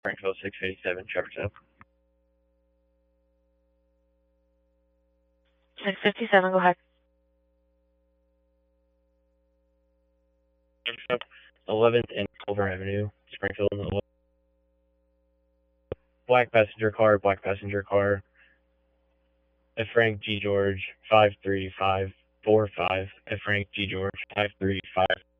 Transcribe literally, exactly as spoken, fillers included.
Frankville six eighty-seven, Jefferson. six fifty-seven, go ahead. eleventh and Culver Avenue, Springfield. Black passenger car, black passenger car. At Frank G. George, five three five four five. At Frank G. George, five three five